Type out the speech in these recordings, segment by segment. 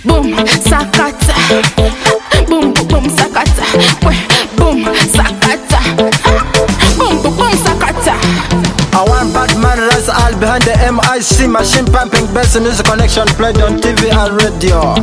Boom, sakata. Boom, boom, boom, sakata. Boom, sakata. Boom, boom, boom, sakata. I want bad man, that's all behind the MIC machine pumping bass and music connection played on TV and radio.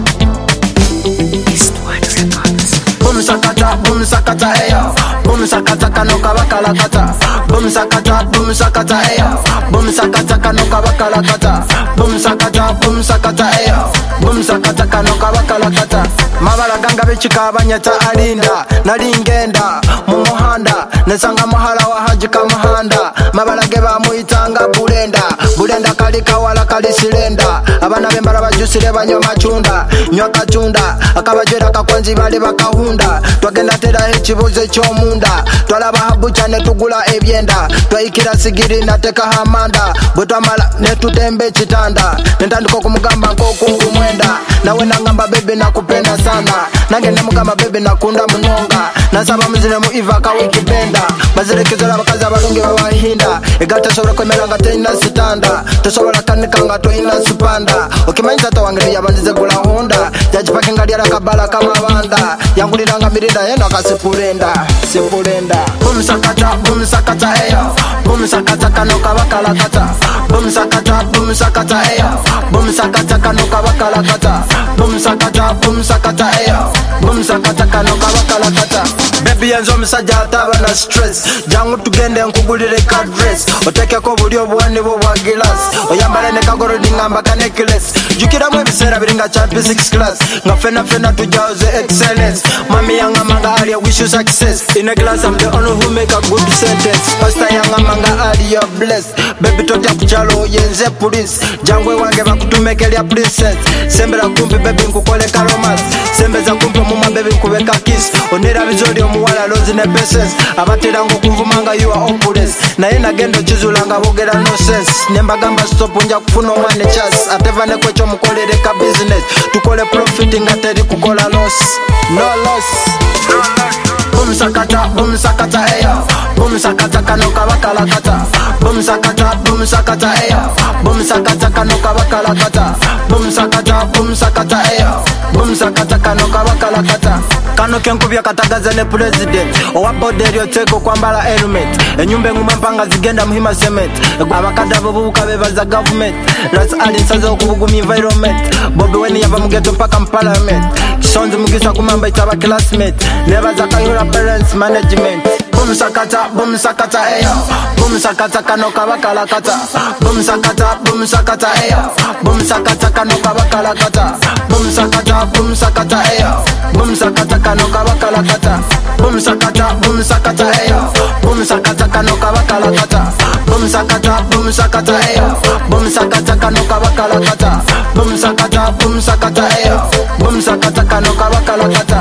Boom sakata, ayo. Boom sakata, kanoka bakala kata. Boom sakata, ayo. Boom sakata, kanoka bakala kata. Boom sakata, ayo. Boom sakata, kanoka bakala kata. Mabala ganga bichika abanyata alinda. Nalingenda mu muhanda nesanga muhala wa hajika muhanda. Mabala geba muitanga bulenda kalika wala kalisilenda. Abana bembala bajusire banyo machunda nywa kachunda akabajera kakwanzi bali bakahunda. Twagenda tera ekibuze ky'omunda twalaba habu cyane tugula ebyenda twayikira sigiri nateka hamanda butwamala netutembe kitanda nentandika okumugamba nk'okumwenda nawe nangamba bebe nakupenda sana nange nemugamba bebe nakunda munonga nasaba muzire mu iva kawiki benda bazirekezera abakazi abalungi babahinda egata tosobola kwemera nga tolina sitanda tosobola kanika nga tolina supanda okimanyi tata wange yabanzize gula honda yakipakinga lyala kabala kamabanda yanguliranga mirinda yeno akasipulenda Boom sakata, ayo. Boom sakata, kanoka bakala kata. Boom sakata, ayo. Boom sakata, kanoka bakala kata. Boom sakata, ayo. Boom sakata, kanoka bakala kata. Baby yanzo musajja ataba na stress jangu tugende nkugulire ka dress otekeko buli obwani bwo bwa glass oyambale ne kagorodi ngamba ka necklace jukira mu ebiseera biringa champion 6 class nga fena tujaze excellence mami yanga manga ali wish you success in a glass I'm the only who make a good sentence pastor yanga manga ali your blessed baby totya kuchalo yenze police jangwe wange bakutumekele princess sembera kumpi baby nkukole ka romance sembeza kumpi mu baby nkubeka kiss onera bizoli omuwala lozi ne business abatera ngo kumvumanga you are opulence naye nagendo kizulanga bogera no sense nembagamba stop nja kufuna omwane chance ateva ne kwecho mukolere ka business tukole profit ngateri kukola loss no loss. Boom sakata, ayo. Boom sakata, kanoka bakala kata. Boom sakata, ayo. Boom sakata, kanoka bakala kata. Boom sakata, ayo. Boom sakata, kanoka bakala kata. Kano kenkubya katagaza ne president owa boderi oteko kwambala helmet enyumba enguma mpanga zigenda muhima cement abakada bobuka bebaza government ras alinsaza okubugumya environment bobi weni yava mugeto mpaka mu parliament kisonzi mugisa kumamba itaba classmate nebaza kayura parents management. Boom sakata, ayo. Boom sakata, kanoka bakala kata. Boom sakata, ayo. Boom sakata, kanoka bakala kata. Boom sakata, ayo. Boom sakata, kanoka bakala kata. Boom sakata, ayo. Boom sakata, kanoka bakala kata. Boom sakata, ayo. Boom sakata, kanoka bakala kata. Boom sakata, ayo. Boom sakata, kanoka bakala kata.